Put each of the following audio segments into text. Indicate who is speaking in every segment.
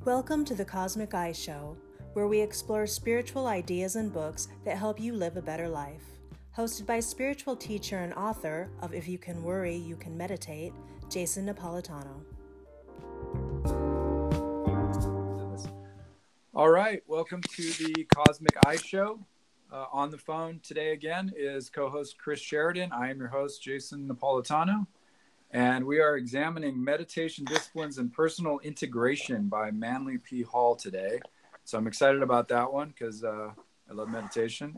Speaker 1: Welcome to the Cosmic Eye Show, where we explore spiritual ideas and books that help you live a better life. Hosted by spiritual teacher and author of If You Can Worry, You Can Meditate, Jason Napolitano.
Speaker 2: All right, welcome to the Cosmic Eye Show. On the phone today again is co-host Chris Sheridan. I am your host, Jason Napolitano. And we are examining Meditation Disciplines and Personal Integration by Manly P. Hall today. So I'm excited about that one because I love meditation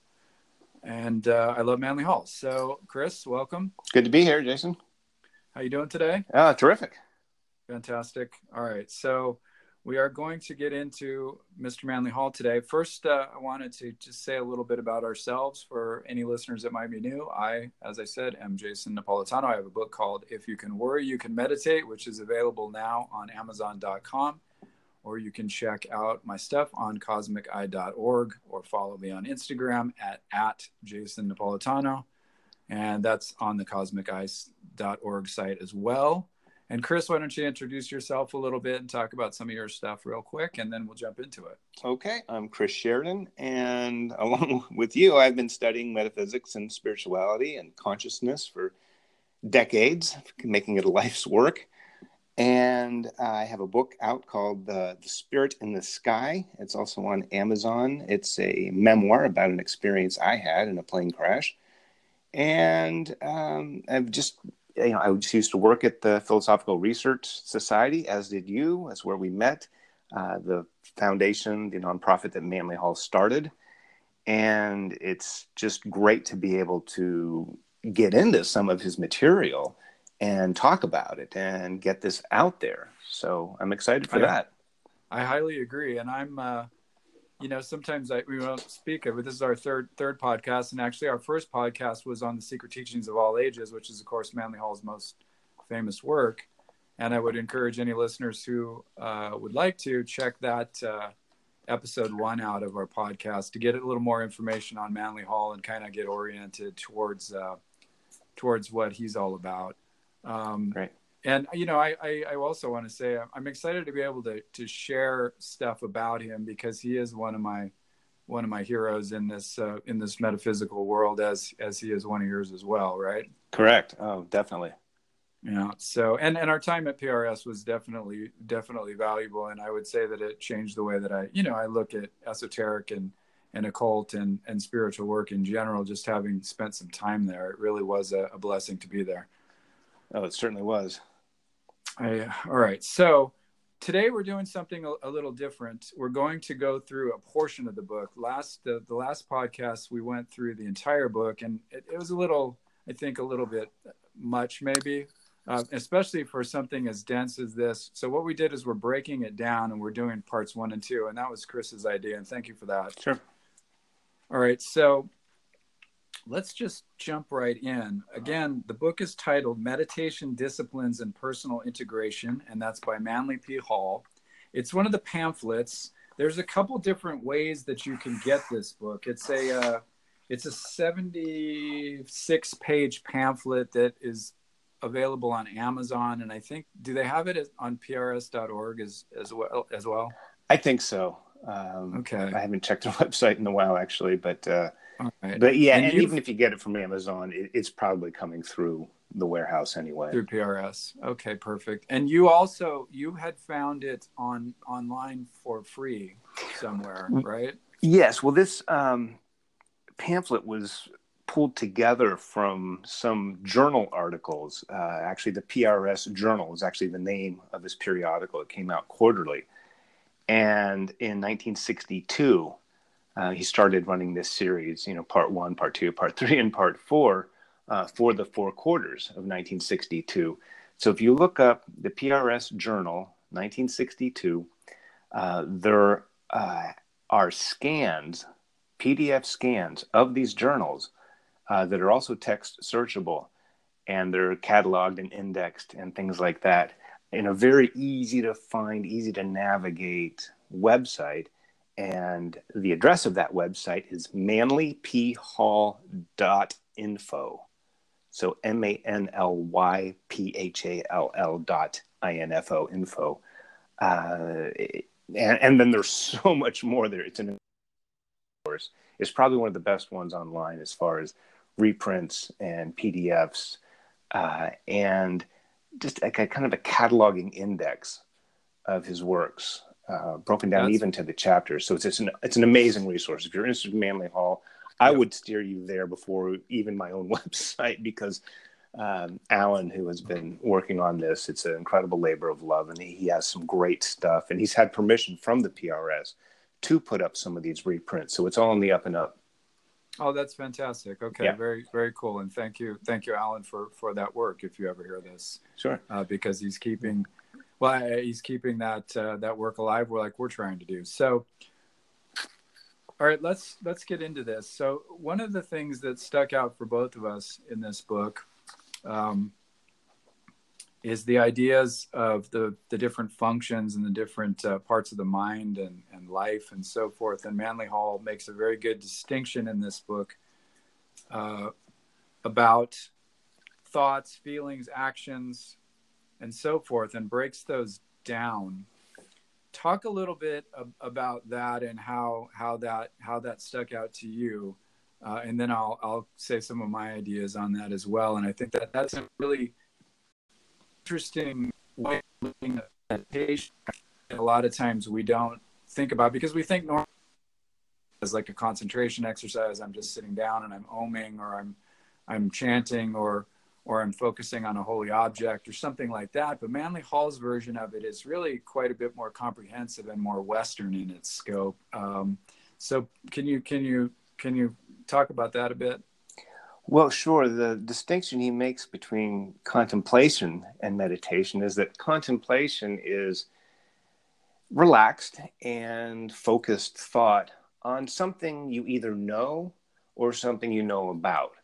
Speaker 2: and I love Manly Hall. So Chris, welcome.
Speaker 3: Good to be here, Jason.
Speaker 2: How you doing today?
Speaker 3: Terrific.
Speaker 2: Fantastic. All right. So we are going to get into Mr. Manly Hall today. First, I wanted to just say a little bit about ourselves for any listeners that might be new. I, as I said, am Jason Napolitano. I have a book called If You Can Worry, You Can Meditate, which is available now on Amazon.com, or you can check out my stuff on cosmiceye.org or follow me on Instagram at Jason Napolitano. And that's on the cosmiceye.org site as well. And Chris, why don't you introduce yourself a little bit and talk about some of your stuff real quick, and then we'll jump into it.
Speaker 3: Okay, I'm Chris Sheridan, and along with you, I've been studying metaphysics and spirituality and consciousness for decades, making it a life's work. And I have a book out called The Spirit in the Sky. It's also on Amazon. It's a memoir about an experience I had in a plane crash. And I just used to work at the Philosophical Research Society, as did you. That's where we met. The foundation, the nonprofit that Manly Hall started. And it's just great to be able to get into some of his material and talk about it and get this out there. So I'm excited for that.
Speaker 2: I highly agree. And I'm, sometimes we won't speak of it. This is our third podcast. And actually our first podcast was on the Secret Teachings of All Ages, which is, of course, Manly Hall's most famous work. And I would encourage any listeners who would like to check that episode 1 out of our podcast to get a little more information on Manly Hall and kind of get oriented towards what he's all about.
Speaker 3: Great.
Speaker 2: And, I also want to say I'm excited to be able to share stuff about him because he is one of my heroes in this metaphysical world, as he is one of yours as well, right?
Speaker 3: Correct. Oh, definitely.
Speaker 2: Yeah. So, and our time at PRS was definitely valuable. And I would say that it changed the way that I look at esoteric and occult and spiritual work in general, just having spent some time there. It really was a blessing to be there.
Speaker 3: Oh, it certainly was.
Speaker 2: All right. So today we're doing something a little different. We're going to go through a portion of the book. The last podcast, we went through the entire book, and it was a little bit much maybe, especially for something as dense as this. So what we did is we're breaking it down and we're doing parts 1 and 2. And that was Chris's idea. And thank you for that.
Speaker 3: Sure.
Speaker 2: All right. So let's just jump right in. Again, the book is titled Meditation Disciplines and Personal Integration, and that's by Manly P. Hall. It's one of the pamphlets. There's a couple different ways that you can get this book. It's a 76-page pamphlet that is available on Amazon, and I think, do they have it on prs.org as well?
Speaker 3: I think so.
Speaker 2: Okay.
Speaker 3: I haven't checked the website in a while, actually, but
Speaker 2: right.
Speaker 3: But yeah, and even if you get it from Amazon, it's probably coming through the warehouse anyway.
Speaker 2: Through PRS. Okay, perfect. And you had found it online for free somewhere, right?
Speaker 3: Yes. Well, this pamphlet was pulled together from some journal articles. Actually, the PRS Journal is actually the name of this periodical. It came out quarterly. And in 1962, he started running this series, part 1, part 2, part 3, and part 4 for the 4 quarters of 1962. So if you look up the PRS Journal, 1962, there are scans, PDF scans of these journals that are also text searchable, and they're cataloged and indexed and things like that in a very easy to find, easy to navigate website. And the address of that website is manlyphall.info. So MANLYPHALL.info. And then there's so much more there. It's probably one of the best ones online as far as reprints and PDFs, and just like a kind of a cataloging index of his works, broken down even to the chapters. So it's an amazing resource. If you're interested in Manly Hall, I would steer you there before even my own website, because Alan, who has been working on this, it's an incredible labor of love, and he has some great stuff, and he's had permission from the PRS to put up some of these reprints. So it's all in the up and up.
Speaker 2: Oh, that's fantastic. Okay. Yeah. Very, very cool. And thank you, Alan, for that work. If you ever hear this,
Speaker 3: sure.
Speaker 2: Because he's keeping that work alive. We're trying to do. So, all right, let's get into this. So one of the things that stuck out for both of us in this book is the ideas of the different functions and the different parts of the mind and life and so forth. And Manly Hall makes a very good distinction in this book about thoughts, feelings, actions, and so forth, and breaks those down. Talk a little bit about that and how that stuck out to you, and then I'll say some of my ideas on that as well. And I think that's a really interesting way of looking at meditation. A lot of times we don't think about, because we think normally as like a concentration exercise. I'm just sitting down and I'm oming, or I'm chanting, or I'm focusing on a holy object or something like that. But Manly Hall's version of it is really quite a bit more comprehensive and more Western in its scope. So can you talk about that a bit?
Speaker 3: Well, sure. The distinction he makes between contemplation and meditation is that contemplation is relaxed and focused thought on something you either know or something you know about.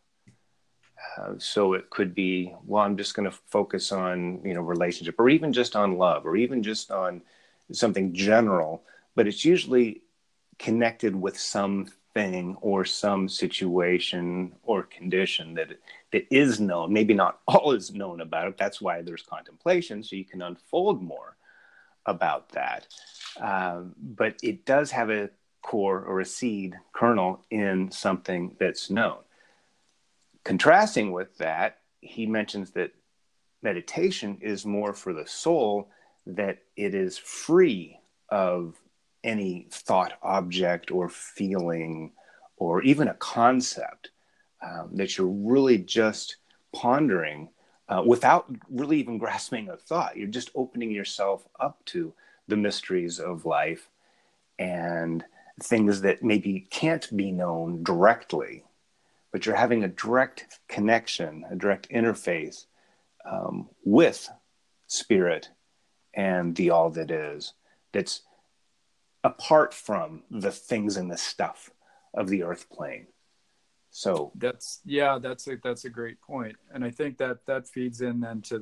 Speaker 3: So it could be, well, I'm just going to focus on, relationship, or even just on love, or even just on something general, but it's usually connected with something or some situation or condition that is known. Maybe not all is known about it. That's why there's contemplation, so you can unfold more about that. But it does have a core or a seed kernel in something that's known. Contrasting with that, he mentions that meditation is more for the soul, that it is free of any thought object or feeling or even a concept, that you're really just pondering without really even grasping a thought. You're just opening yourself up to the mysteries of life and things that maybe can't be known directly, but you're having a direct connection, a direct interface with spirit and the all that is, that's apart from the things and the stuff of the earth plane. So
Speaker 2: that's a great point. And I think that feeds in then to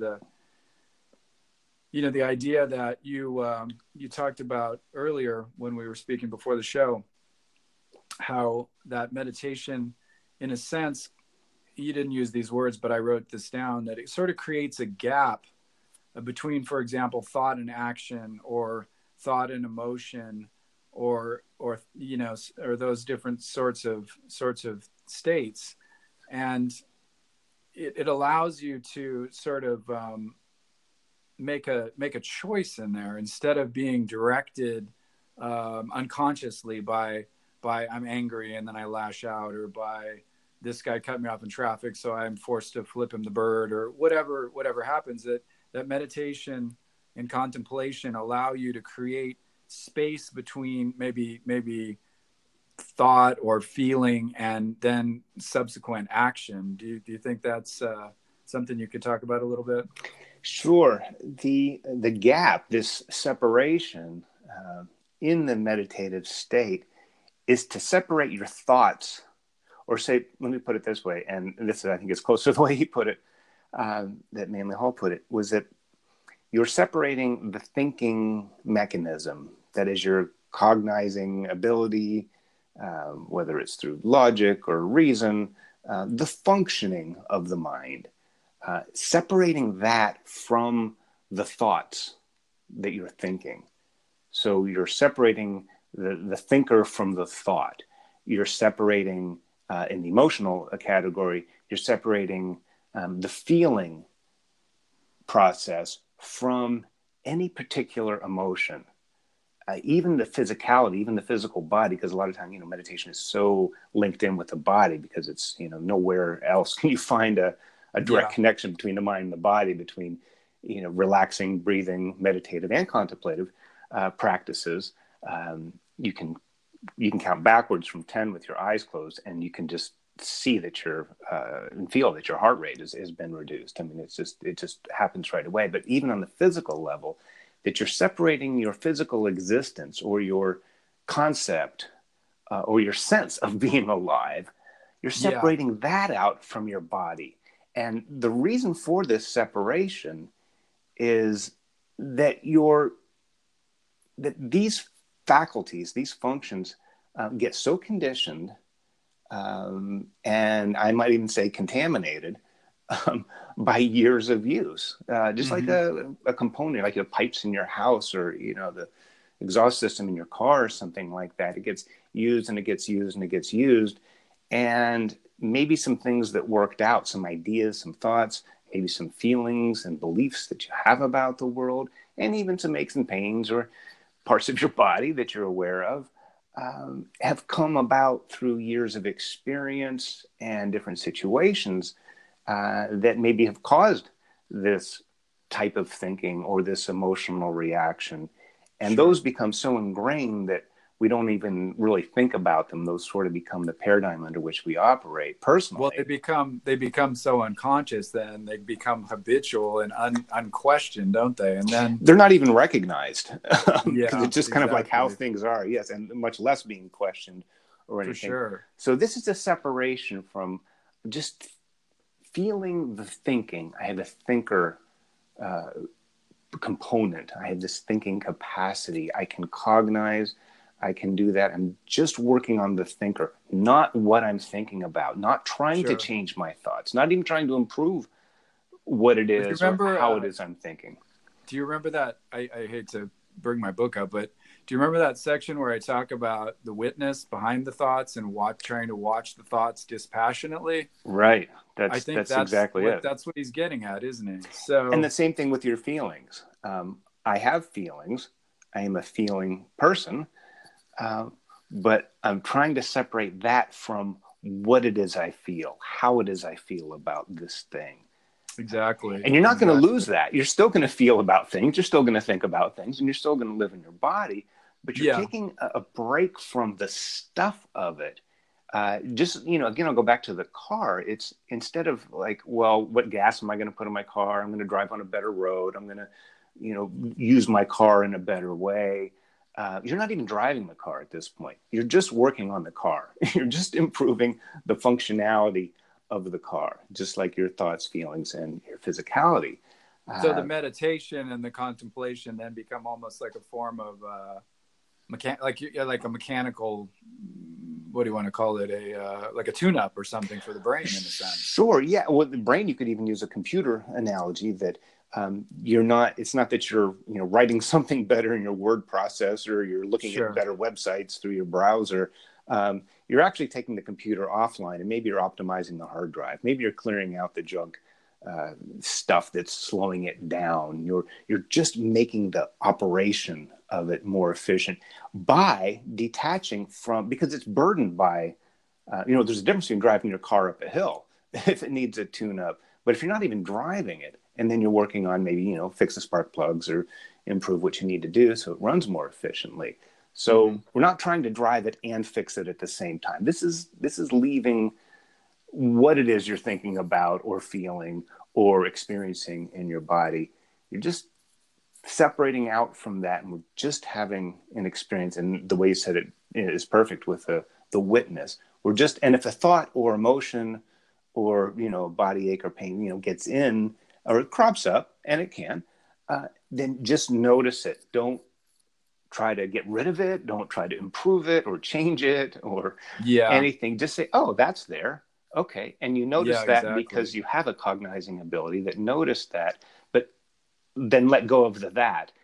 Speaker 2: the idea that you talked about earlier when we were speaking before the show, how that meditation, in a sense, you didn't use these words, but I wrote this down, that it sort of creates a gap between, for example, thought and action, or thought and emotion, or those different sorts of states. And it allows you to sort of make a choice in there, instead of being directed unconsciously by I'm angry and then I lash out, or by this guy cut me off in traffic, so I'm forced to flip him the bird, or whatever happens. That meditation and contemplation allow you to create space between maybe thought or feeling and then subsequent action. Do you think that's something you could talk about a little bit?
Speaker 3: Sure. The gap, this separation in the meditative state, is to separate your thoughts, or say, let me put it this way, and this I think is closer to the way he put it, that Manly Hall put it, was that you're separating the thinking mechanism, that is your cognizing ability, whether it's through logic or reason, the functioning of the mind, separating that from the thoughts that you're thinking. So you're separating the thinker from the thought. You're separating, in the emotional category, you're separating the feeling process from any particular emotion. Even the physicality, even the physical body, because a lot of time, meditation is so linked in with the body because it's, nowhere else can you find a direct connection between the mind and the body, between, relaxing, breathing, meditative and contemplative practices. You can count backwards from 10 with your eyes closed, and you can just see that and feel that your heart rate has been reduced. I mean, it just happens right away. But even on the physical level, that you're separating your physical existence or your concept or your sense of being alive, you're separating that out from your body. And the reason for this separation is that these faculties, these functions get so conditioned, and I might even say contaminated, by years of use, just like a component, like the pipes in your house, or the exhaust system in your car, or something like that. It gets used and it gets used and it gets used, and maybe some things that worked out, some ideas, some thoughts, maybe some feelings and beliefs that you have about the world, and even some aches and pains or parts of your body that you're aware of, have come about through years of experience and different situations that maybe have caused this type of thinking or this emotional reaction. And those become so ingrained that we don't even really think about them. Those sort of become the paradigm under which we operate personally.
Speaker 2: Well, they become so unconscious, then they become habitual and unquestioned, don't they? And then
Speaker 3: they're not even recognized, because it's just kind of like how things are. Yes. And much less being questioned or anything.
Speaker 2: For sure.
Speaker 3: So this is a separation from just feeling the thinking. I have a thinker component. I have this thinking capacity. I can cognize. I can do that. I'm just working on the thinker, not what I'm thinking about, not trying to change my thoughts, not even trying to improve what it is or how it is I'm thinking.
Speaker 2: Do you remember that? I hate to bring my book up, but do you remember that section where I talk about the witness behind the thoughts and trying to watch the thoughts dispassionately?
Speaker 3: Right. That's exactly it.
Speaker 2: That's what he's getting at, isn't he? So,
Speaker 3: and the same thing with your feelings. I have feelings. I am a feeling person. But I'm trying to separate that from what it is I feel, how it is I feel about this thing.
Speaker 2: Exactly.
Speaker 3: And you're not going to lose that. You're still going to feel about things. You're still going to think about things, and you're still going to live in your body. But you're taking a break from the stuff of it. Just, again, I'll go back to the car. It's instead of like, well, what gas am I going to put in my car? I'm going to drive on a better road. I'm going to, use my car in a better way. You're not even driving the car at this point. You're just working on the car. You're just improving the functionality of the car, just like your thoughts, feelings, and your physicality.
Speaker 2: So the meditation and the contemplation then become almost like a form of like a mechanical, what do you want to call it? Like a tune-up or something for the brain, in a sense.
Speaker 3: Sure. Yeah. Well, the brain, you could even use a computer analogy that it's not that you're, writing something better in your word processor, you're looking at better websites through your browser. You're actually taking the computer offline, and maybe you're optimizing the hard drive. Maybe you're clearing out the junk stuff that's slowing it down. You're just making the operation of it more efficient by detaching from, because it's burdened by, there's a difference between driving your car up a hill if it needs a tune-up. But if you're not even driving it, and then you're working on maybe, fix the spark plugs or improve what you need to do so it runs more efficiently. So we're not trying to drive it and fix it at the same time. This is leaving what it is you're thinking about or feeling or experiencing in your body. You're just separating out from that, and we're just having an experience. And the way you said it is perfect with the witness. And if a thought or emotion or, body ache or pain, gets in, or it crops up, and it can, then just notice it. Don't try to get rid of it. Don't try to improve it or change it or anything. Just say, oh, that's there. Okay. And you notice that because you have a cognizing ability that noticed that, but then let go of that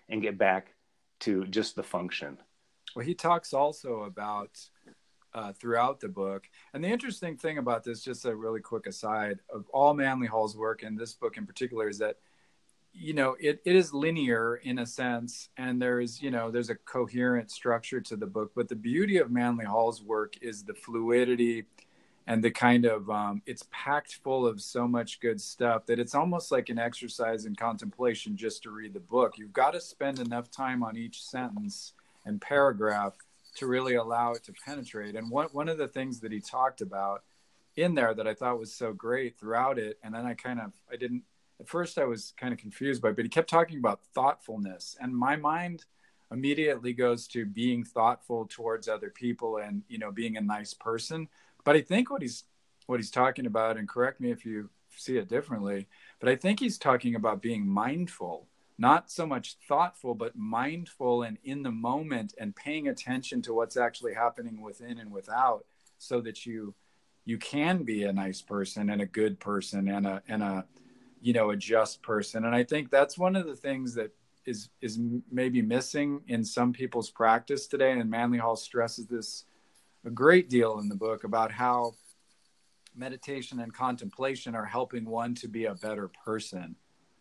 Speaker 3: and get back to just the function.
Speaker 2: Well, he talks also about throughout the book. And the interesting thing about this, just a really quick aside, of all Manly Hall's work, and this book in particular, is that, you know, it is linear in a sense, and there's a coherent structure to the book. But the beauty of Manly Hall's work is the fluidity and the kind of, it's packed full of so much good stuff that it's almost like an exercise in contemplation just to read the book. You've got to spend enough time on each sentence and paragraph to really allow it to penetrate. And one of the things that he talked about in there that I thought was so great throughout it, and then at first I was kind of confused by it, but he kept talking about thoughtfulness. And my mind immediately goes to being thoughtful towards other people and, you know, being a nice person. But I think what he's talking about, and correct me if you see it differently, but I think he's talking about being mindful. Not so much thoughtful, but mindful and in the moment and paying attention to what's actually happening within and without, so that you can be a nice person and a good person and a you know, a just person. And I think that's one of the things that is maybe missing in some people's practice today. And Manly Hall stresses this a great deal in the book about how meditation and contemplation are helping one to be a better person.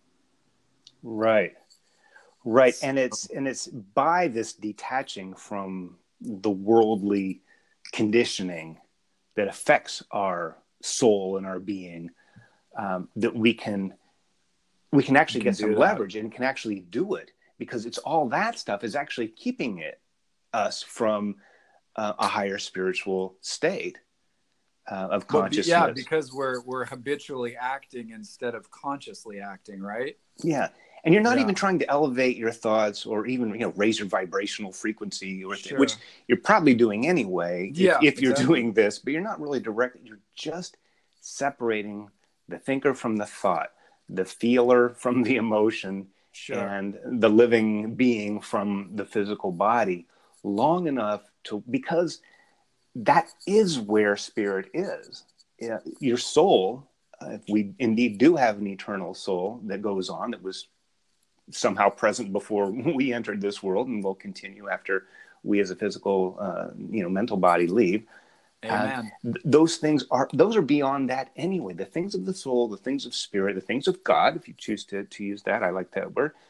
Speaker 3: Right. And it's by this detaching from the worldly conditioning that affects our soul and our being, that we can actually get some leverage and can actually do it, because it's all that stuff is actually keeping us from a higher spiritual state of consciousness.
Speaker 2: Yeah, because we're habitually acting instead of consciously acting, right?
Speaker 3: Yeah. And you're not even trying to elevate your thoughts or even, you know, raise your vibrational frequency, or which you're probably doing anyway if you're doing this, but you're not really directly. You're just separating the thinker from the thought, the feeler from the emotion, and the living being from the physical body long enough because that is where spirit is. Your soul, if we indeed do have an eternal soul that goes on, that was somehow present before we entered this world and will continue after we as a physical, mental body leave.
Speaker 2: Amen.
Speaker 3: Those are beyond that anyway. The things of the soul, the things of spirit, the things of God, if you choose to use that, I like that word.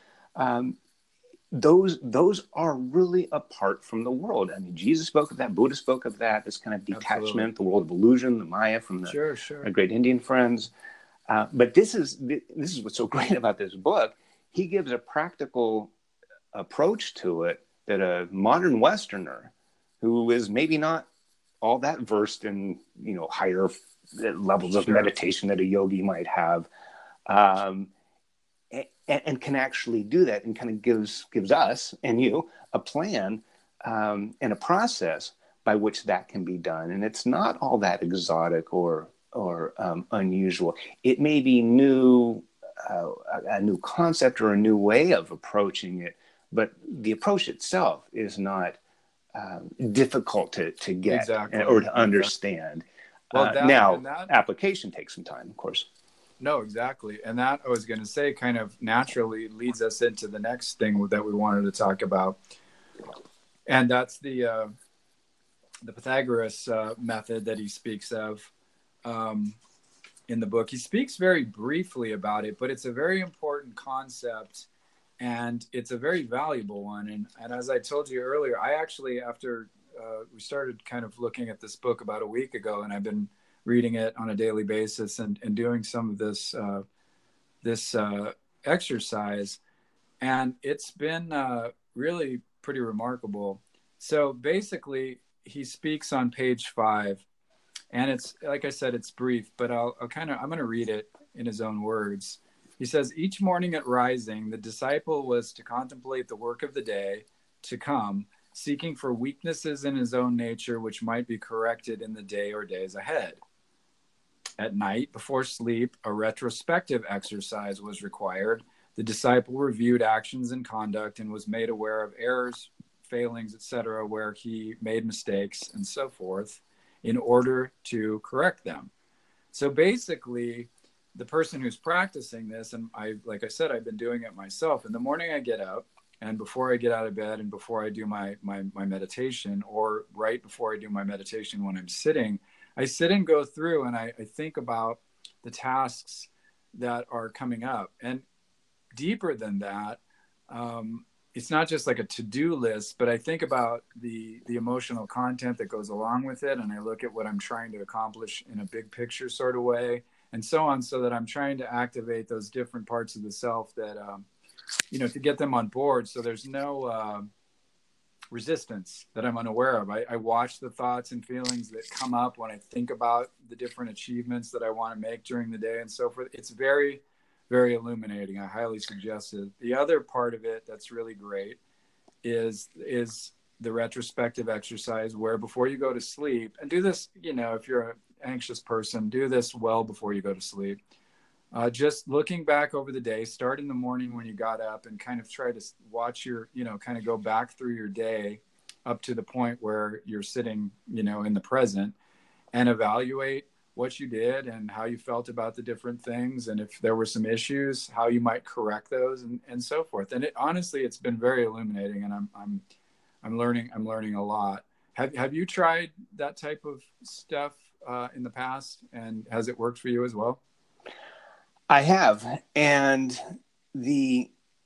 Speaker 3: Those are really apart from the world. I mean, Jesus spoke of that, Buddha spoke of that, this kind of detachment, Absolutely. The world of illusion, the Maya from our great Indian friends. But this is what's so great about this book. He gives a practical approach to it that a modern Westerner who is maybe not all that versed in, you know, higher levels of meditation that a yogi might have, and can actually do that, and kind of gives us and you a plan and a process by which that can be done. And it's not all that exotic or unusual. It may be new, a new concept or a new way of approaching it, but the approach itself is not difficult to get or to understand. Well, application takes some time, of course.
Speaker 2: No, exactly. And that, I was going to say, kind of naturally leads us into the next thing that we wanted to talk about. And that's the Pythagoras method that he speaks of in the book. He speaks very briefly about it, but it's a very important concept. And it's a very valuable one. And as I told you earlier, I actually, after we started kind of looking at this book about a week ago, and I've been reading it on a daily basis and doing some of this exercise. And it's been really pretty remarkable. So basically, he speaks on page 5. And it's, like I said, it's brief, but I'm going to read it in his own words. He says, each morning at rising, the disciple was to contemplate the work of the day to come, seeking for weaknesses in his own nature which might be corrected in the day or days ahead. At night, before sleep, a retrospective exercise was required. The disciple reviewed actions and conduct and was made aware of errors, failings, etc., where he made mistakes and so forth, in order to correct them. So basically, the person who's practicing this, and like I said, I've been doing it myself. In the morning I get up, and before I get out of bed and before I do my meditation, or right before I do my meditation when I'm sitting, I sit and go through and I think about the tasks that are coming up. And deeper than that, it's not just like a to-do list, but I think about the emotional content that goes along with it. And I look at what I'm trying to accomplish in a big picture sort of way, and so on, so that I'm trying to activate those different parts of the self that, to get them on board. So there's no resistance that I'm unaware of. I watch the thoughts and feelings that come up when I think about the different achievements that I want to make during the day and so forth. It's very, very illuminating. I highly suggest it. The other part of it that's really great is the retrospective exercise, where before you go to sleep, and do this, if you're an anxious person, do this well before you go to sleep. Just looking back over the day, start in the morning when you got up, and kind of try to watch your, kind of go back through your day up to the point where you're sitting, in the present, and evaluate what you did and how you felt about the different things. And if there were some issues, how you might correct those, and so forth. And honestly, it's been very illuminating, and I'm learning a lot. Have you tried that type of stuff in the past, and has it worked for you as well?
Speaker 3: I have. And the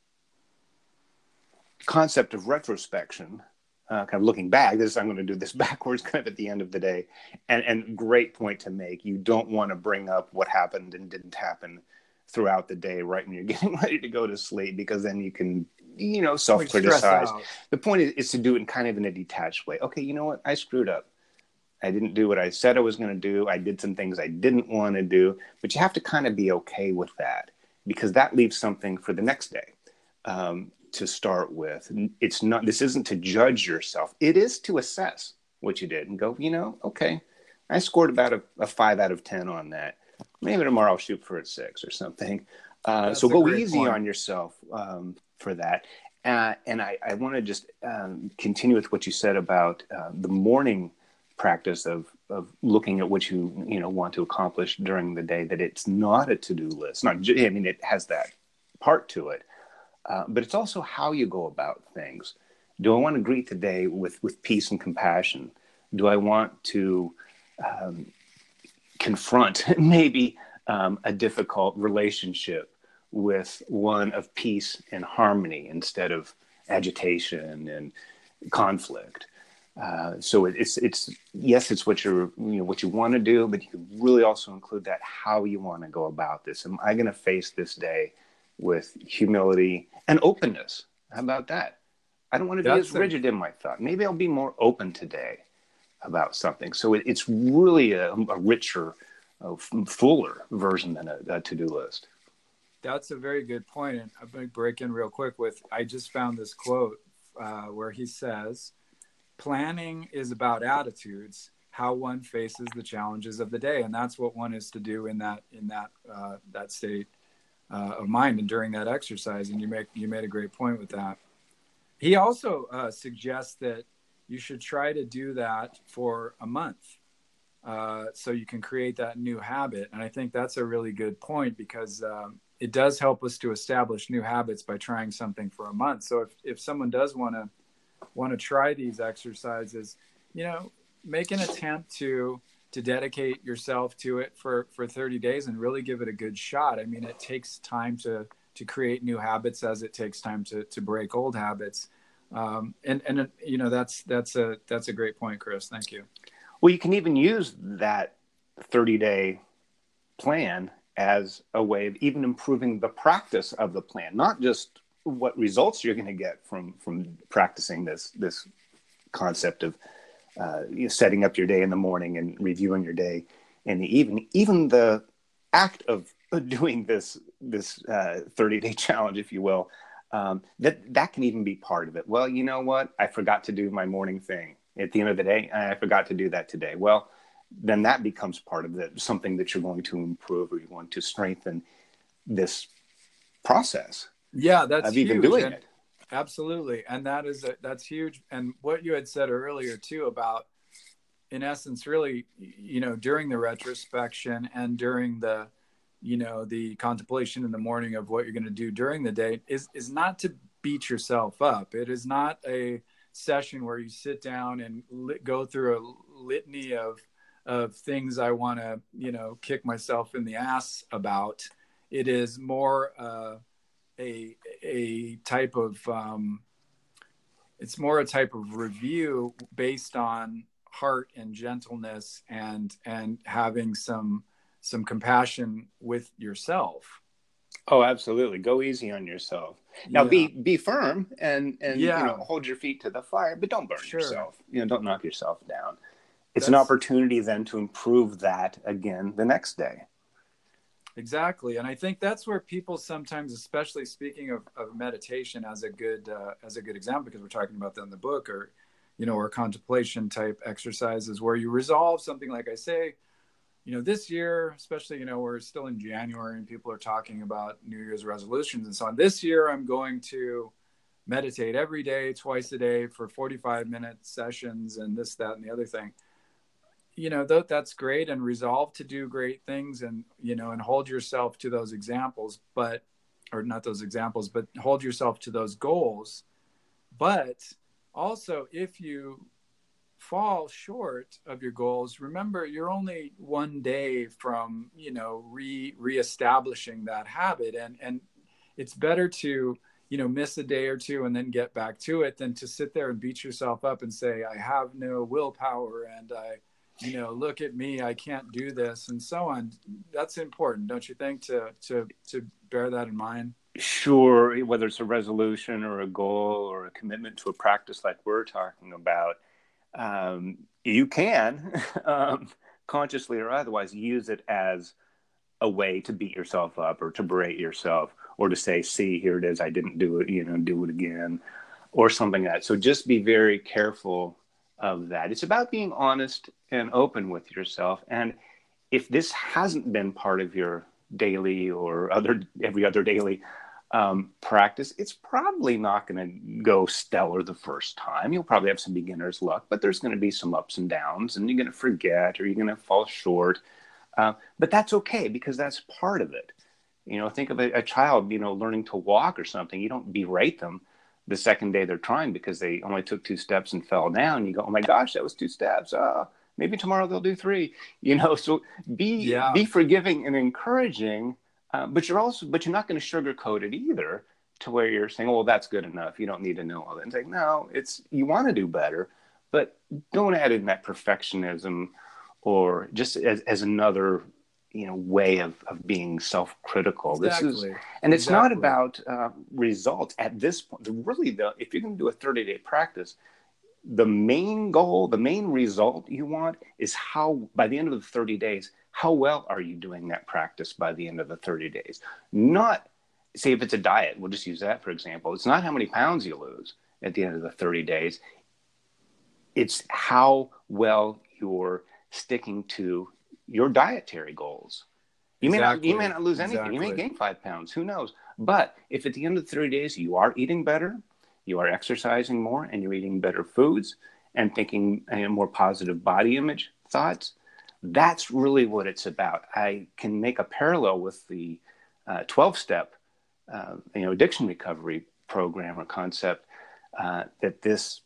Speaker 3: concept of retrospection, kind of looking back, I'm going to do this backwards kind of at the end of the day. And great point to make. You don't want to bring up what happened and didn't happen throughout the day right when you're getting ready to go to sleep, because then you can, self-criticize. The point is to do it in kind of in a detached way. Okay, you know what? I screwed up. I didn't do what I said I was going to do. I did some things I didn't want to do, but you have to kind of be okay with that, because that leaves something for the next day to start with. This isn't to judge yourself. It is to assess what you did and go, okay, I scored about a 5 out of 10 on that. Maybe tomorrow I'll shoot for a 6 or something. So go easy on yourself for that. And I want to just continue with what you said about the morning practice of looking at what you want to accomplish during the day, that it's not a to-do list. It has that part to it, but it's also how you go about things. Do I want to greet the day with peace and compassion? Do I want to confront maybe a difficult relationship with one of peace and harmony instead of agitation and conflict? So it's what what you want to do, but you can really also include that how you want to go about this. Am I going to face this day with humility and openness? How about that? I don't want to be as rigid in my thought. Maybe I'll be more open today about something. So it's really a richer, fuller version than a to-do list.
Speaker 2: That's a very good point. And I'm going to break in real quick I just found this quote where he says, planning is about attitudes, how one faces the challenges of the day. And that's what one is to do in that state of mind and during that exercise. And you made a great point with that. He also suggests that you should try to do that for a month so you can create that new habit. And I think that's a really good point, because it does help us to establish new habits by trying something for a month. So if someone does want to try these exercises, make an attempt to dedicate yourself to it for 30 days and really give it a good shot. I mean, it takes time to create new habits, as it takes time to break old habits. That's a great point, Chris. Thank you.
Speaker 3: Well, you can even use that 30-day plan as a way of even improving the practice of the plan, not just what results you're going to get from practicing this concept of setting up your day in the morning and reviewing your day in the evening. Even the act of doing this 30-day challenge, if you will, that can even be part of it. Well, you know what? I forgot to do my morning thing at the end of the day. I forgot to do that today. Well, then that becomes part of something that you're going to improve, or you're going to strengthen this process.
Speaker 2: Yeah, that's
Speaker 3: of even doing it.
Speaker 2: Absolutely. And that's huge. And what you had said earlier too about, in essence, really, during the retrospection and during the contemplation in the morning of what you're going to do during the day is not to beat yourself up. It is not a session where you sit down and go through a litany of things I want to, kick myself in the ass about. It is more a type of it's more a type of review based on heart and gentleness and having some compassion with yourself.
Speaker 3: Oh, absolutely. Go easy on yourself. Now, be firm and hold your feet to the fire, but don't burn yourself. Don't knock yourself down. It's an opportunity then to improve that again the next day.
Speaker 2: Exactly. And I think that's where people sometimes, especially speaking of meditation as a good example, because we're talking about that in the book, or contemplation type exercises where you resolve something, like I say, this year, especially, we're still in January and people are talking about New Year's resolutions and so on. This year, I'm going to meditate every day, twice a day for 45-minute sessions and this, that, and the other thing. That's great, and resolve to do great things, and, and hold yourself to those examples, but hold yourself to those goals. But also, if you fall short of your goals, remember you're only one day from, reestablishing that habit. And it's better to, miss a day or two and then get back to it than to sit there and beat yourself up and say, I have no willpower and look at me, I can't do this, and so on. That's important, don't you think, to bear that in mind?
Speaker 3: Sure. Whether it's a resolution or a goal or a commitment to a practice like we're talking about, you can consciously or otherwise use it as a way to beat yourself up or to berate yourself or to say, see, here it is, I didn't do it, do it again, or something like that. So just be very careful of that. It's about being honest and open with yourself. And if this hasn't been part of your daily or every other daily practice, it's probably not going to go stellar the first time. You'll probably have some beginner's luck, but there's going to be some ups and downs, and you're going to forget or you're going to fall short. But that's okay, because that's part of it. Think of a child, learning to walk or something. You don't berate them the second day they're trying because they only took 2 steps and fell down. You go, oh my gosh, that was 2 steps. Maybe tomorrow they'll do 3. So be forgiving and encouraging. But you're not going to sugarcoat it either to where you're saying, oh, well, that's good enough. You don't need to know all that. And say, no, you want to do better, but don't add in that perfectionism or just as another, way of being self-critical.
Speaker 2: Exactly.
Speaker 3: It's not about results at this point. If you're going to do a 30-day practice, the main goal, the main result you want is how, by the end of the 30 days, how well are you doing that practice by the end of the 30 days? Not, say if it's a diet, we'll just use that for example. It's not how many pounds you lose at the end of the 30 days. It's how well you're sticking to your dietary goals. You may not lose anything.
Speaker 2: Exactly.
Speaker 3: You may gain 5 pounds. Who knows? But if at the end of the 30 days you are eating better, you are exercising more, and you're eating better foods and thinking more positive body image thoughts, that's really what it's about. I can make a parallel with the 12-step addiction recovery program or concept that this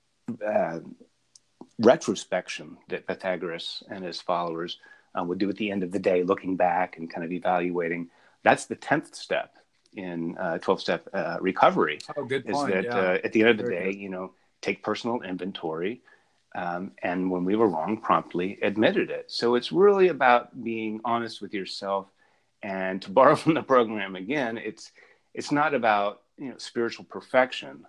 Speaker 3: retrospection that Pythagoras and his followers would do at the end of the day, looking back and kind of evaluating. That's the 10th step in 12-step recovery.
Speaker 2: Oh, good point.
Speaker 3: Is that at the end of the day, take personal inventory, and when we were wrong, promptly admitted it. So it's really about being honest with yourself. And to borrow from the program again, it's not about spiritual perfection.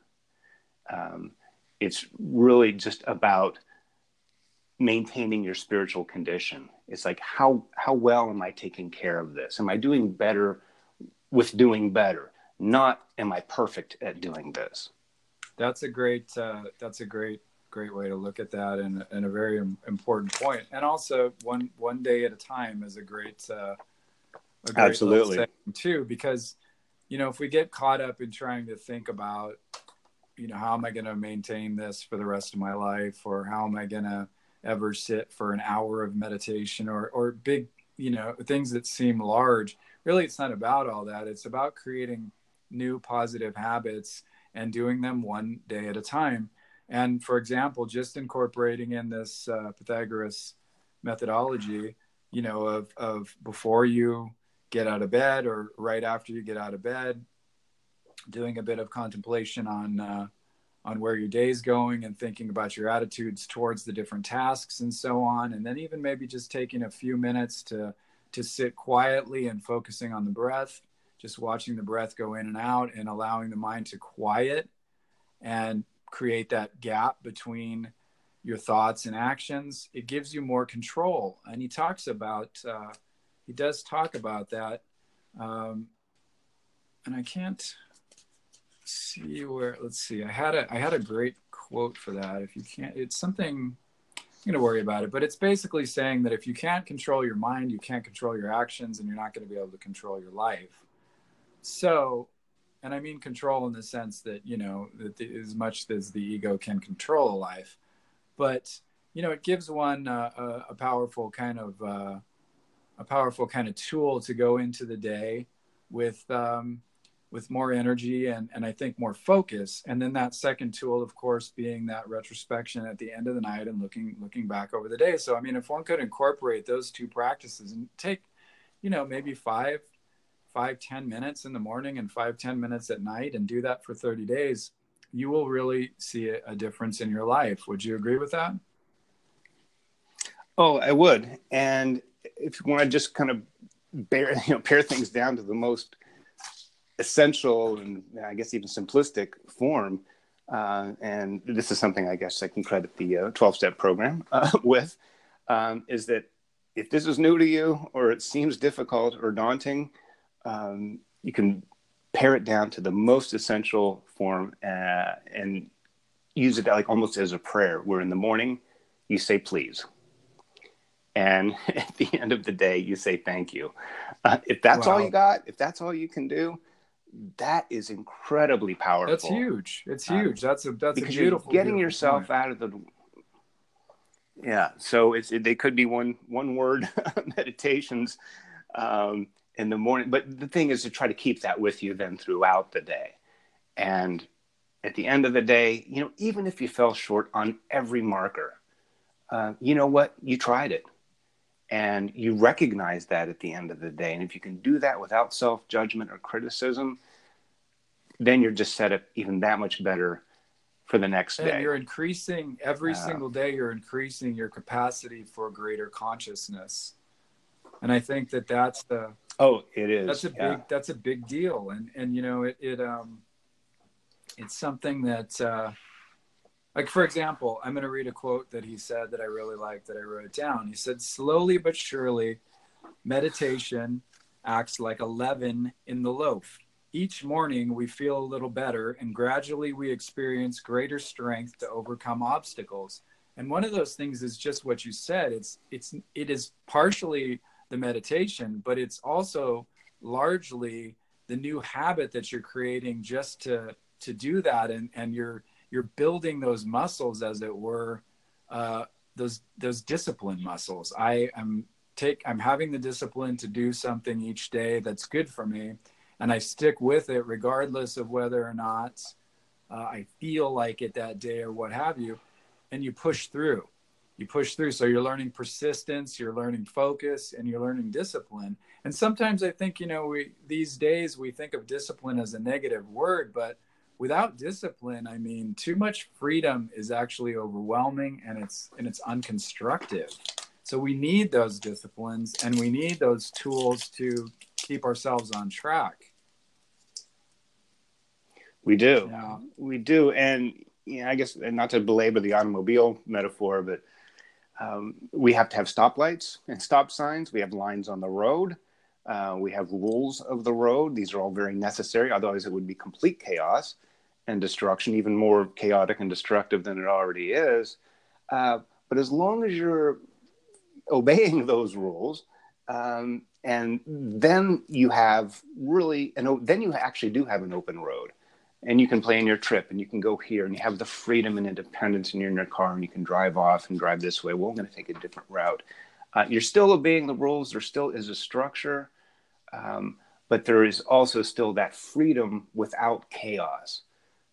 Speaker 3: It's really just about maintaining your spiritual condition. It's like, how well am I taking care of this? Am I doing better with doing better? Not, am I perfect at doing this?
Speaker 2: That's a great way to look at that, and a very important point. And also, one day at a time is a great
Speaker 3: absolutely
Speaker 2: little thing too, because if we get caught up in trying to think about how am I going to maintain this for the rest of my life, or how am I going to ever sit for an hour of meditation, or big things that seem large. Really, it's not about all that. It's about creating new positive habits and doing them one day at a time. And for example, just incorporating in this Pythagoras methodology, of before you get out of bed or right after you get out of bed, doing a bit of contemplation on where your day's going and thinking about your attitudes towards the different tasks and so on. And then even maybe just taking a few minutes to sit quietly and focusing on the breath, just watching the breath go in and out and allowing the mind to quiet and create that gap between your thoughts and actions. It gives you more control. And he does talk about that. And I can't see where, let's see. I had a great quote for that. If you can't, it's something, I'm going to worry about it, but it's basically saying that if you can't control your mind, you can't control your actions, and you're not going to be able to control your life. So, and I mean control in the sense that, as much as the ego can control a life, but, it gives one a powerful kind of tool to go into the day with more energy and I think more focus. And then that second tool, of course, being that retrospection at the end of the night and looking back over the day. So, I mean, if one could incorporate those two practices and take, maybe 5-10 minutes in the morning and 5-10 minutes at night and do that for 30 days, you will really see a difference in your life. Would you agree with that?
Speaker 3: Oh, I would. And if you want to just kind of pare things down to the most essential and I guess even simplistic form, and this is something I guess I can credit the 12-step program with, is that if this is new to you or it seems difficult or daunting, you can pare it down to the most essential form and use it like almost as a prayer, where in the morning you say please. And at the end of the day, you say thank you. If that's all you got, if that's all you can do, that is incredibly powerful.
Speaker 2: That's huge. It's huge. That's
Speaker 3: because
Speaker 2: a beautiful,
Speaker 3: you're getting
Speaker 2: beautiful
Speaker 3: yourself
Speaker 2: point.
Speaker 3: out of the. Yeah. So they could be one word meditations in the morning, but the thing is to try to keep that with you then throughout the day. And at the end of the day, even if you fell short on every marker, you know what? You tried it. And you recognize that at the end of the day. And if you can do that without self-judgment or criticism, then you're just set up even that much better for the next day.
Speaker 2: And you're increasing every single day, you're increasing your capacity for greater consciousness. And I think that's the...
Speaker 3: Oh, it is.
Speaker 2: That's a big deal. And it's something that, like, for example, I'm going to read a quote that he said that I really liked, that I wrote down. He said, "Slowly but surely, meditation acts like a leaven in the loaf. Each morning we feel a little better, and gradually we experience greater strength to overcome obstacles." And one of those things is just what you said. It is partially the meditation, but it's also largely the new habit that you're creating just to do that, and you're building those muscles, as it were, those discipline muscles. I'm having the discipline to do something each day that's good for me, and I stick with it regardless of whether or not I feel like it that day or what have you. And you push through. So you're learning persistence, you're learning focus, and you're learning discipline. And sometimes I think, these days we think of discipline as a negative word, but without discipline, I mean, too much freedom is actually overwhelming, and it's unconstructive. So we need those disciplines, and we need those tools to keep ourselves on track.
Speaker 3: We do.
Speaker 2: Yeah.
Speaker 3: We do. And I guess, and not to belabor the automobile metaphor, but we have to have stoplights and stop signs. We have lines on the road. We have rules of the road. These are all very necessary. Otherwise, it would be complete chaos and destruction, even more chaotic and destructive than it already is. But as long as you're obeying those rules, and then you have then you actually do have an open road, and you can plan your trip, and you can go here, and you have the freedom and independence, and you're in your car, and you can drive off and drive this way. Well, I'm going to take a different route. You're still obeying the rules. There still is a structure, but there is also still that freedom without chaos.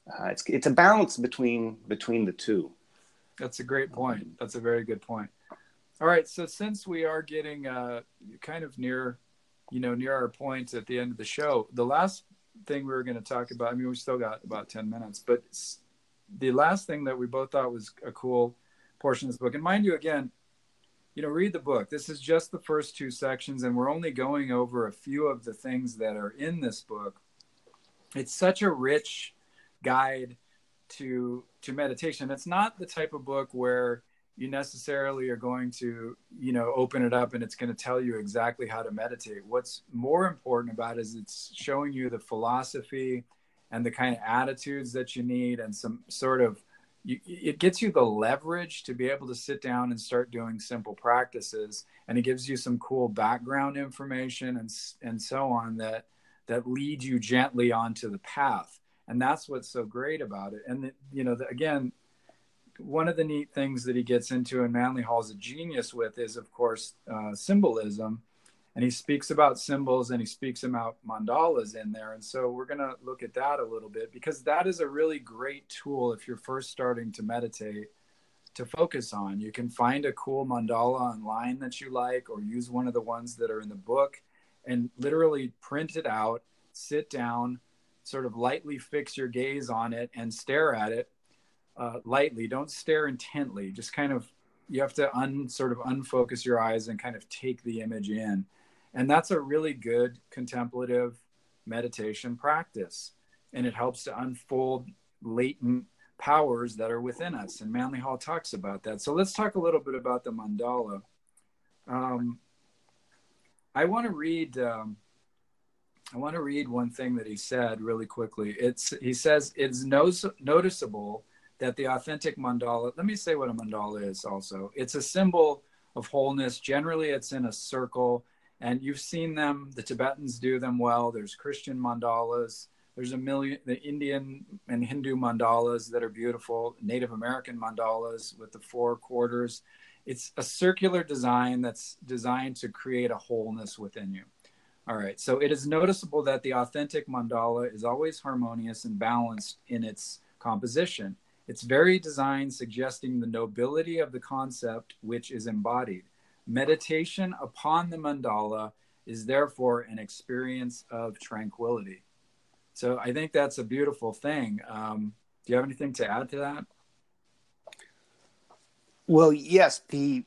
Speaker 3: It's a balance between the two.
Speaker 2: That's a great point. That's a very good point. All right. So since we are getting kind of near our points at the end of the show, the last thing we were going to talk about, I mean, we still got about 10 minutes, but the last thing that we both thought was a cool portion of this book, and mind you, again, read the book. This is just the first 2 sections, and we're only going over a few of the things that are in this book. It's such a rich guide to meditation. It's not the type of book where you necessarily are going to, open it up and it's going to tell you exactly how to meditate. What's more important about it is it's showing you the philosophy and the kind of attitudes that you need, and some sort of, it gets you the leverage to be able to sit down and start doing simple practices. And it gives you some cool background information and so on that lead you gently onto the path. And that's what's so great about it. And, again, one of the neat things that he gets into, and Manly Hall's a genius with, is, of course, symbolism. And he speaks about symbols, and he speaks about mandalas in there. And so we're going to look at that a little bit, because that is a really great tool if you're first starting to meditate to focus on. You can find a cool mandala online that you like, or use one of the ones that are in the book and literally print it out, sit down, sort of lightly fix your gaze on it and stare at it lightly. Don't stare intently. Just kind of, you have to sort of unfocus your eyes and kind of take the image in. And that's a really good contemplative meditation practice. And it helps to unfold latent powers that are within us. And Manly Hall talks about that. So let's talk a little bit about the mandala. I want to read one thing that he said really quickly. He says, it's noticeable that the authentic mandala, let me say what a mandala is also. It's a symbol of wholeness. Generally, it's in a circle. And you've seen them. The Tibetans do them well. There's Christian mandalas. There's the Indian and Hindu mandalas that are beautiful. Native American mandalas with the 4 quarters. It's a circular design that's designed to create a wholeness within you. All right. So it is noticeable that the authentic mandala is always harmonious and balanced in its composition. Its very design suggesting the nobility of the concept which is embodied. Meditation upon the mandala is therefore an experience of tranquility. So I think that's a beautiful thing. Do you have anything to add to that?
Speaker 3: Well, yes, maybe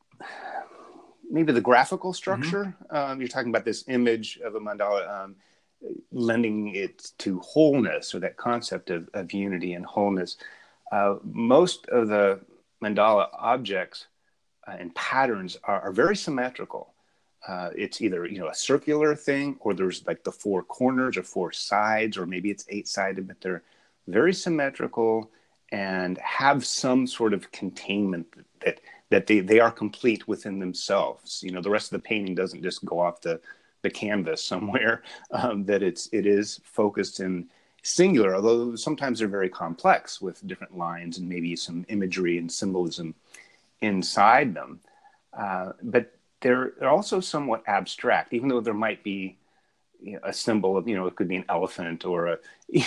Speaker 3: the graphical structure. Mm-hmm. You're talking about this image of a mandala, lending it to wholeness, or that concept of unity and wholeness. Most of the mandala objects and patterns are very symmetrical. It's either a circular thing, or there's like the 4 corners or 4 sides, or maybe it's 8-sided, but they're very symmetrical and have some sort of containment that they are complete within themselves. The rest of the painting doesn't just go off the canvas somewhere. That it is focused in singular, although sometimes they're very complex with different lines and maybe some imagery and symbolism inside them. But they're also somewhat abstract, even though there might be a symbol of, it could be an elephant or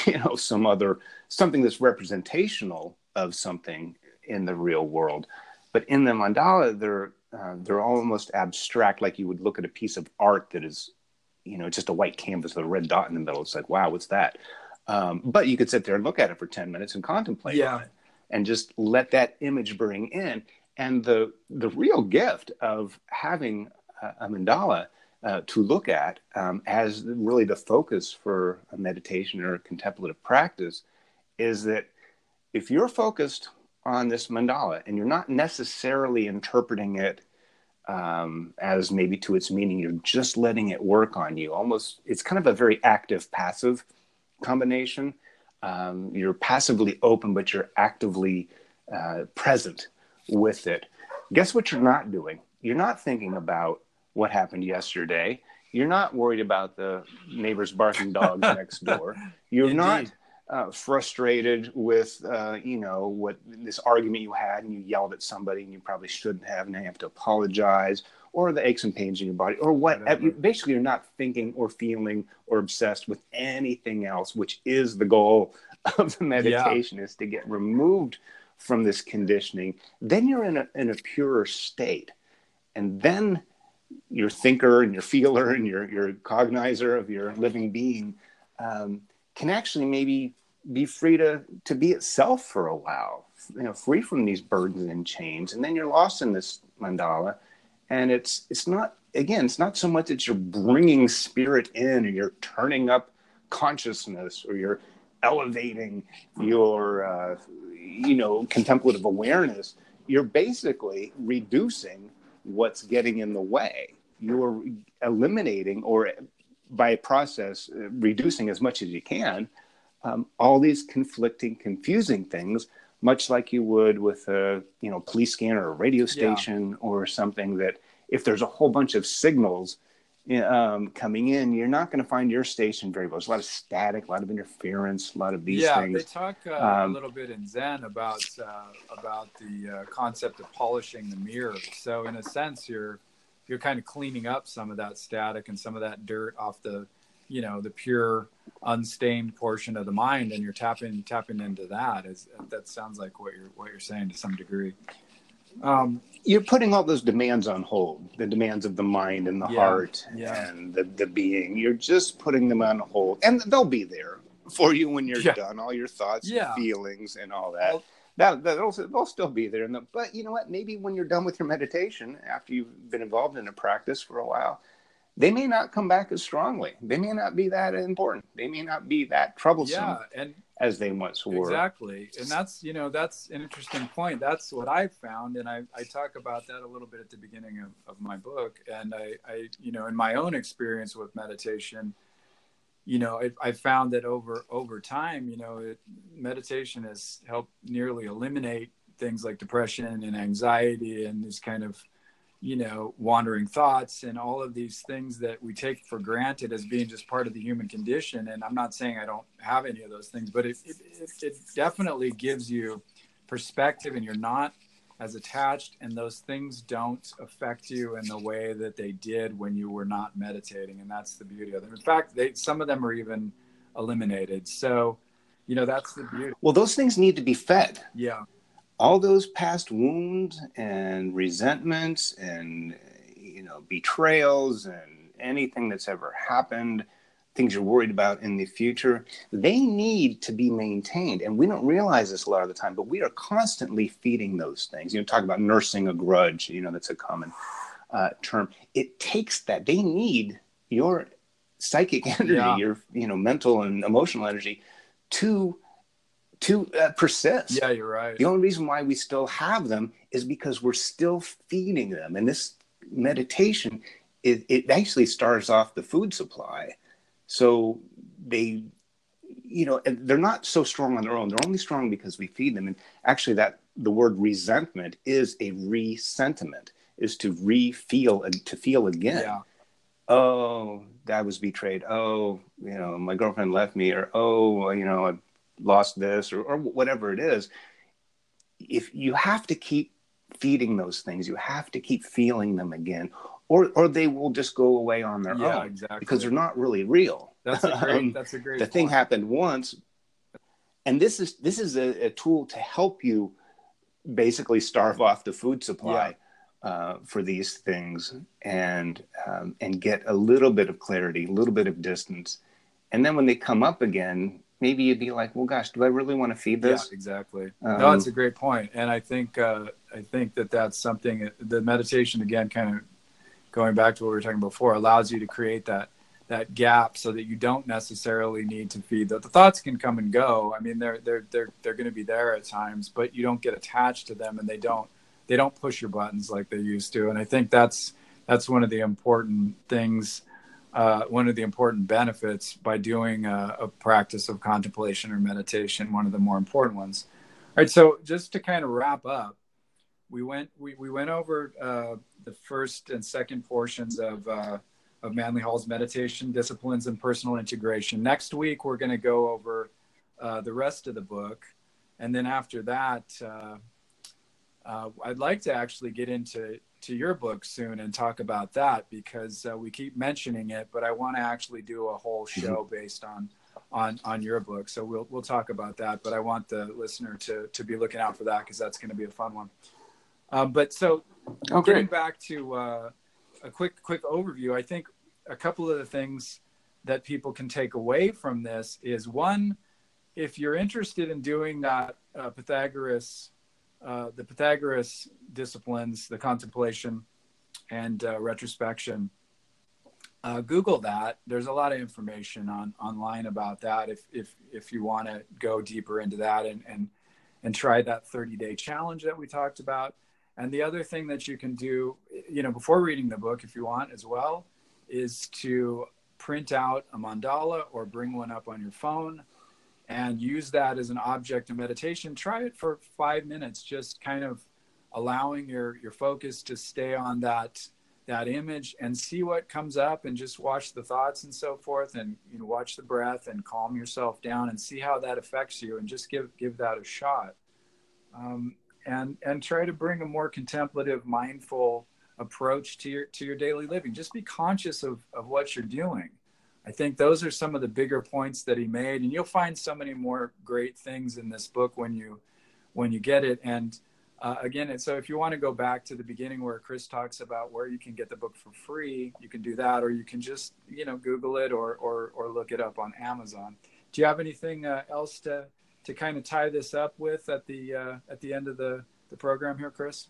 Speaker 3: something that's representational of something in the real world. But in the mandala, they're almost abstract, like you would look at a piece of art that is, just a white canvas with a red dot in the middle. It's like, wow, what's that? But you could sit there and look at it for 10 minutes and contemplate on it, and just let that image bring in. And the real gift of having a mandala to look at as really the focus for a meditation or a contemplative practice is that if you're focused on this mandala and you're not necessarily interpreting it as maybe to its meaning, you're just letting it work on you. Almost, it's kind of a very active-passive combination. You're passively open, but you're actively present with it. Guess what you're not doing? You're not thinking about what happened yesterday. You're not worried about the neighbor's barking dogs next door. You're
Speaker 2: Indeed.
Speaker 3: not frustrated with, what this argument you had, and you yelled at somebody and you probably shouldn't have, and you have to apologize. or the aches and pains in your body, or what. Basically, you're not thinking or feeling or obsessed with anything else, which is the goal of the meditation, is to get removed from this conditioning. Then you're in a purer state. And then your thinker and your feeler and your cognizer of your living being can actually maybe be free to be itself for a while, free from these burdens and chains. And then you're lost in this mandala. And it's not so much that you're bringing spirit in, or you're turning up consciousness, or you're elevating your, contemplative awareness. You're basically reducing what's getting in the way. You're eliminating, or by process, reducing as much as you can, all these conflicting, confusing things, much like you would with a police scanner or a radio station or something, that if there's a whole bunch of signals coming in, you're not going to find your station very well. There's a lot of static, a lot of interference, a lot of these things.
Speaker 2: They talk a little bit in Zen about the concept of polishing the mirror. So in a sense, you're kind of cleaning up some of that static and some of that dirt off the pure, unstained portion of the mind, and you're tapping into that. That sounds like what you're saying to some degree.
Speaker 3: You're putting all those demands on hold, the demands of the mind and the heart and the being. You're just putting them on hold, and they'll be there for you when you're done. All your thoughts, and feelings, and all that. They'll still be there. But you know what? Maybe when you're done with your meditation, after you've been involved in a practice for a while, they may not come back as strongly. They may not be that important. They may not be that troublesome as they once were.
Speaker 2: Exactly. And that's an interesting point. That's what I found. And I talk about that a little bit at the beginning of my book. And I in my own experience with meditation, I found that over time, meditation has helped nearly eliminate things like depression and anxiety and this kind of, wandering thoughts and all of these things that we take for granted as being just part of the human condition. And I'm not saying I don't have any of those things, but it definitely gives you perspective, and you're not as attached, and those things don't affect you in the way that they did when you were not meditating. And that's the beauty of them. In fact, some of them are even eliminated. So, that's the beauty.
Speaker 3: Well, those things need to be fed.
Speaker 2: Yeah.
Speaker 3: All those past wounds and resentments and, betrayals and anything that's ever happened, things you're worried about in the future, they need to be maintained. And we don't realize this a lot of the time, but we are constantly feeding those things. Talk about nursing a grudge, that's a common term. It takes that. They need your psychic energy, your, mental and emotional energy to persist.
Speaker 2: Yeah, you're right.
Speaker 3: The only reason why we still have them is because we're still feeding them. And this meditation, it actually starts off the food supply. So they're not so strong on their own. They're only strong because we feed them. And actually the word resentment is a re-sentiment, is to re-feel and to feel again.
Speaker 2: Yeah.
Speaker 3: Oh, I was betrayed. Oh, my girlfriend left me, or, I lost this, or whatever it is. If you have to keep feeding those things, you have to keep feeling them again, or they will just go away on their own.
Speaker 2: Exactly.
Speaker 3: Because they're not really real.
Speaker 2: That's a great
Speaker 3: the thing happened once, and this is a tool to help you basically starve off the food supply for these things, and get a little bit of clarity, a little bit of distance, and then when they come up again, maybe you'd be like, well, gosh, do I really want to feed this?
Speaker 2: Yeah, exactly. No, that's a great point. And I think that's something, the meditation, again, kind of going back to what we were talking about before, allows you to create that gap so that you don't necessarily need to feed. The thoughts can come and go. I mean, they're going to be there at times, but you don't get attached to them, and they don't push your buttons like they used to. And I think that's one of the important things, one of the important benefits by doing a practice of contemplation or meditation, one of the more important ones. All right, so just to kind of wrap up, we went over the first and second portions of Manly Hall's meditation disciplines and personal integration. Next week, we're going to go over the rest of the book, and then after that, I'd like to actually get into to your book soon and talk about that, because we keep mentioning it, but I want to actually do a whole show based on your book. So we'll talk about that, but I want the listener to be looking out for that, because that's going to be a fun one. But so getting back to a quick overview, I think a couple of the things that people can take away from this is, one, if you're interested in doing that the Pythagoras disciplines, the contemplation and retrospection, Google that. There's a lot of information online about that if you want to go deeper into that and try that 30-day challenge that we talked about. And the other thing that you can do, before reading the book, if you want as well, is to print out a mandala or bring one up on your phone and use that as an object of meditation. Try it for 5 minutes, just kind of allowing your focus to stay on that image and see what comes up, and just watch the thoughts and so forth, and watch the breath and calm yourself down and see how that affects you, and just give that a shot. And try to bring a more contemplative, mindful approach to your daily living. Just be conscious of what you're doing. I think those are some of the bigger points that he made, and you'll find so many more great things in this book when you get it. And again, so if you want to go back to the beginning where Chris talks about where you can get the book for free, you can do that, or you can just Google it or look it up on Amazon. Do you have anything else to kind of tie this up with at the end of the program here, Chris?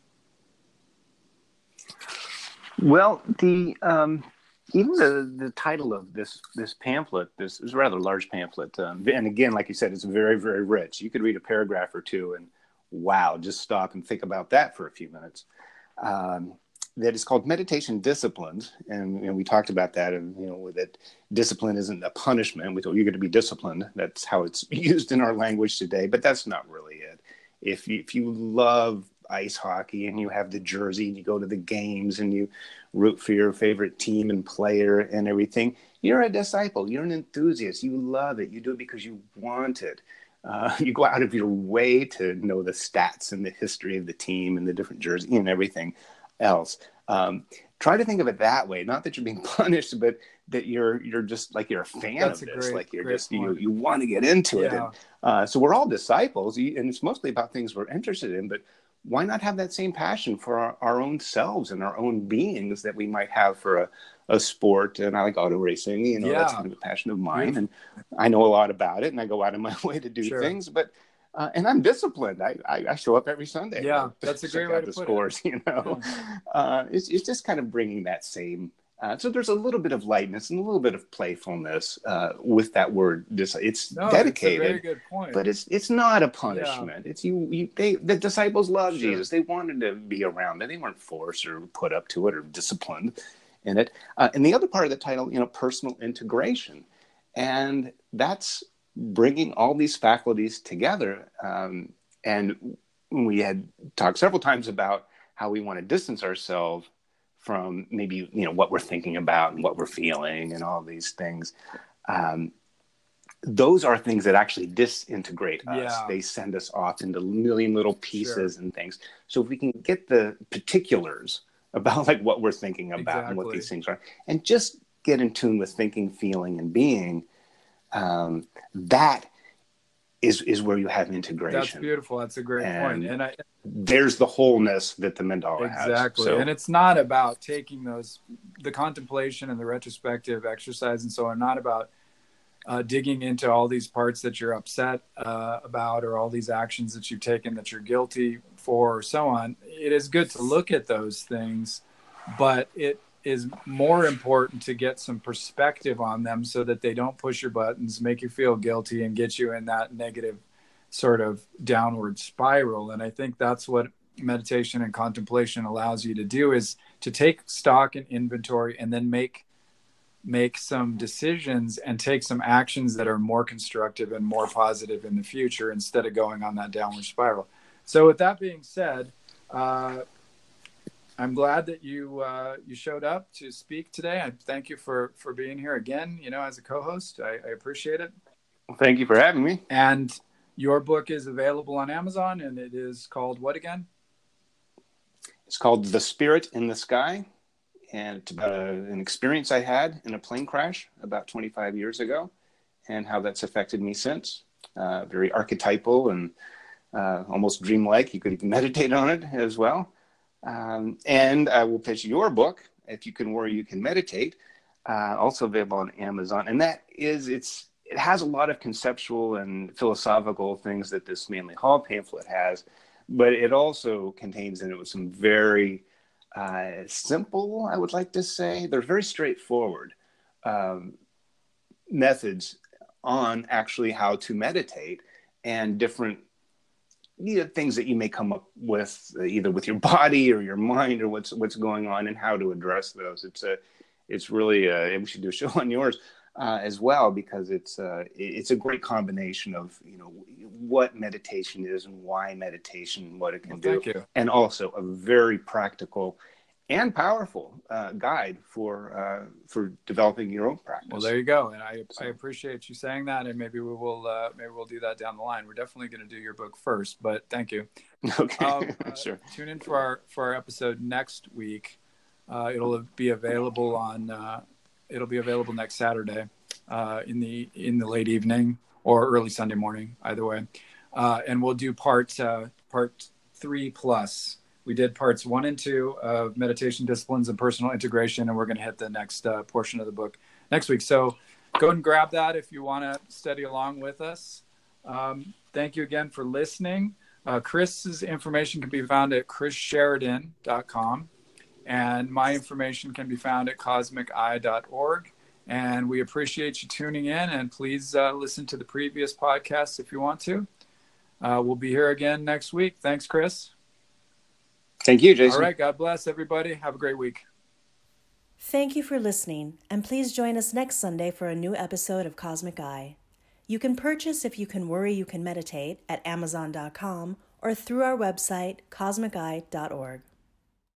Speaker 3: Well, even the title of this pamphlet, this is a rather large pamphlet, and again, like you said, it's very, very rich. You could read a paragraph or two and wow, just stop and think about that for a few minutes. That is called Meditation Disciplines, and we talked about that, and that discipline isn't a punishment. We told you're going to be disciplined. That's how it's used in our language today, but that's not really it. If you love ice hockey and you have the jersey and you go to the games and you root for your favorite team and player and everything, you're a disciple. You're an enthusiast. You love it. You do it because you want it. You go out of your way to know the stats and the history of the team and the different jersey and everything else. Try to think of it that way. Not that you're being punished, but that you're just like you're a fan of this. Like you're just you want to get into it. And, so we're all disciples, and it's mostly about things we're interested in. But why not have that same passion for our own selves and our own beings that we might have for a sport? And I like auto racing, that's kind of a passion of mine. And I know a lot about it, and I go out of my way to do things, but, and I'm disciplined. I show up every Sunday.
Speaker 2: Yeah, that's a great way to put
Speaker 3: scores, it. It's just kind of bringing that same, so there's a little bit of lightness and a little bit of playfulness with that word. It's dedicated,
Speaker 2: it's a very good point.
Speaker 3: But it's not a punishment. It's the disciples loved Jesus. They wanted to be around it. They weren't forced or put up to it or disciplined in it. And the other part of the title, personal integration, and that's bringing all these faculties together. And we had talked several times about how we want to distance ourselves from maybe, what we're thinking about and what we're feeling and all these things. Those are things that actually disintegrate us.
Speaker 2: Yeah.
Speaker 3: They send us off into a million little pieces and things. So if we can get the particulars about like what we're thinking about and what these things are, and just get in tune with thinking, feeling, and being, that is where you have integration.
Speaker 2: That's beautiful. That's a great point. And
Speaker 3: there's the wholeness that the mandala has.
Speaker 2: Exactly. So, and it's not about taking the contemplation and the retrospective exercise and so on, not about digging into all these parts that you're upset about, or all these actions that you've taken that you're guilty for, or so on. It is good to look at those things, but it is more important to get some perspective on them so that they don't push your buttons, make you feel guilty, and get you in that negative sort of downward spiral. And I think that's what meditation and contemplation allows you to do, is to take stock and inventory, and then make some decisions and take some actions that are more constructive and more positive in the future, instead of going on that downward spiral. So with that being said, I'm glad that you showed up to speak today. I thank you for being here again, as a co-host. I appreciate it.
Speaker 3: Well, thank you for having me.
Speaker 2: And your book is available on Amazon, and it is called what again?
Speaker 3: It's called The Spirit in the Sky, and it's about an experience I had in a plane crash about 25 years ago and how that's affected me since. Very archetypal and almost dreamlike. You could even meditate on it as well. And I will pitch your book, If You Can Worry, You Can Meditate, also available on Amazon. And that is, it has a lot of conceptual and philosophical things that this Manly Hall pamphlet has, but it also contains in it some very simple, I would like to say, they're very straightforward methods on actually how to meditate and different things that you may come up with either with your body or your mind or what's going on and how to address those. It's really we should do a show on yours as well, because it's a great combination of what meditation is and why meditation, what it can do, and also a very practical and powerful guide for developing your own practice.
Speaker 2: Well, there you go, and I appreciate you saying that, and maybe we'll do that down the line. We're definitely going to do your book first, but thank you.
Speaker 3: Okay, sure.
Speaker 2: Tune in for our episode next week. It'll be available next Saturday in the late evening or early Sunday morning, either way, and we'll do part 3 plus. We did parts 1 and 2 of meditation disciplines and personal integration, and we're going to hit the next portion of the book next week. So go and grab that if you want to study along with us. Thank you again for listening. Chris's information can be found at chrissheridan.com, and my information can be found at cosmiceye.org. And we appreciate you tuning in, and please listen to the previous podcasts if you want to. We'll be here again next week. Thanks, Chris.
Speaker 3: Thank you, Jason.
Speaker 2: All right. God bless everybody. Have a great week.
Speaker 1: Thank you for listening, and please join us next Sunday for a new episode of Cosmic Eye. You can purchase If You Can Worry, You Can Meditate at Amazon.com or through our website, cosmiceye.org.